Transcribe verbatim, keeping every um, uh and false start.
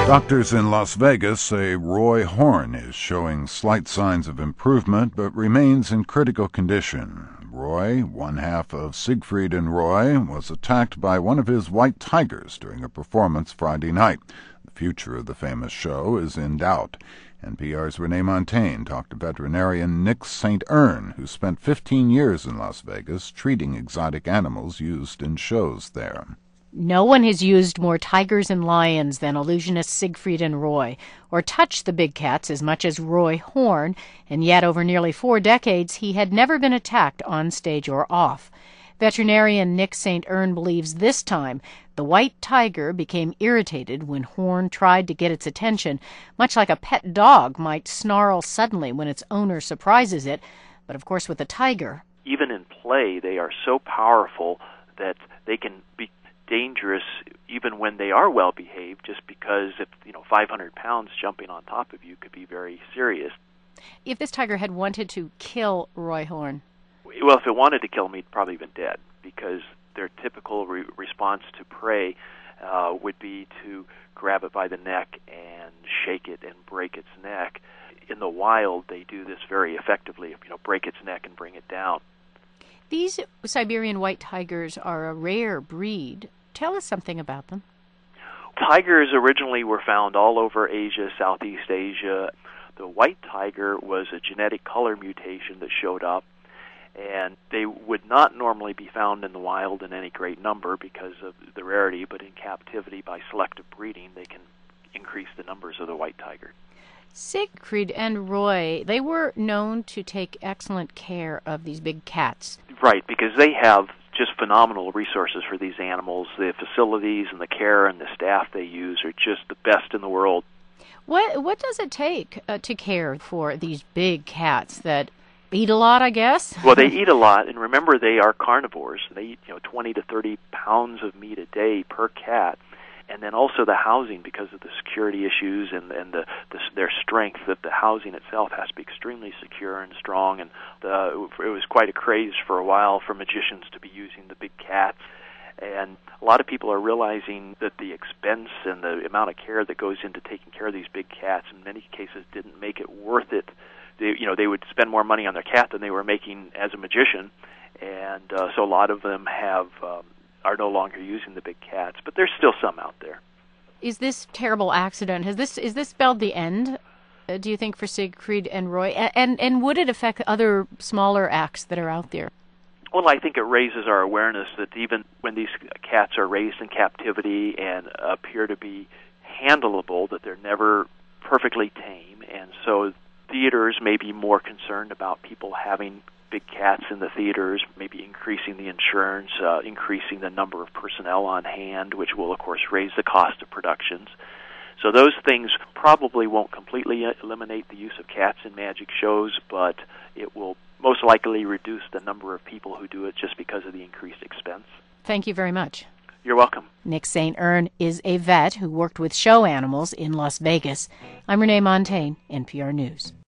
Doctors in Las Vegas say Roy Horn is showing slight signs of improvement but remains in critical condition. Roy, one half of Siegfried and Roy, was attacked by one of his white tigers during a performance Friday night. The future of the famous show is in doubt. N P R's Renee Montagne talked to veterinarian Nick Saint Ern, who spent fifteen years in Las Vegas treating exotic animals used in shows there. No one has used more tigers and lions than illusionists Siegfried and Roy, or touched the big cats as much as Roy Horn, and yet over nearly four decades he had never been attacked on stage or off. Veterinarian Nick Saint Ern believes this time the white tiger became irritated when Horn tried to get its attention, much like a pet dog might snarl suddenly when its owner surprises it. But of course with a tiger, even in play, they are so powerful that they can be dangerous even when they are well behaved, just because if you know five hundred pounds jumping on top of you could be very serious. If this tiger had wanted to kill Roy Horn, well, if it wanted to kill him, he'd probably been dead, because their typical re- response to prey uh, would be to grab it by the neck and shake it and break its neck. In the wild, they do this very effectively. You know, break its neck and bring it down. These Siberian white tigers are a rare breed. Tell us something about them. Tigers originally were found all over Asia, Southeast Asia. The white tiger was a genetic color mutation that showed up, and they would not normally be found in the wild in any great number because of the rarity, but in captivity by selective breeding they can increase the numbers of the white tiger. Siegfried and Roy, they were known to take excellent care of these big cats. Right, because they have just phenomenal resources for these animals. The facilities and the care and the staff they use are just the best in the world. What what does it take uh, to care for these big cats that eat a lot, I guess? Well, they eat a lot, and remember, they are carnivores. They eat, you know, twenty to thirty pounds of meat a day per cat. And then also the housing, because of the security issues and, and the, the their strength, that the housing itself has to be extremely secure and strong. And the, it was quite a craze for a while for magicians to be using the big cats. And a lot of people are realizing that the expense and the amount of care that goes into taking care of these big cats in many cases didn't make it worth it. They, you know, they would spend more money on their cat than they were making as a magician. And uh, so a lot of them have... Um, are no longer using the big cats, but there's still some out there. Is this terrible accident, has this is this spelled the end, uh, do you think, for Siegfried and Roy? And, and and would it affect other smaller acts that are out there? Well, I think it raises our awareness that even when these cats are raised in captivity and appear to be handleable, that they're never perfectly tame, and so theaters may be more concerned about people having big cats in the theaters, maybe increasing the insurance, uh, increasing the number of personnel on hand, which will, of course, raise the cost of productions. So those things probably won't completely eliminate the use of cats in magic shows, but it will most likely reduce the number of people who do it just because of the increased expense. Thank you very much. You're welcome. Nick Saint Ern is a vet who worked with show animals in Las Vegas. I'm Renee Montagne, N P R News.